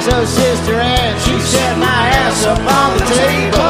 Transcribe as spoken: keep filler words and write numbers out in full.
So Sister Ann, she set my ass up on the table.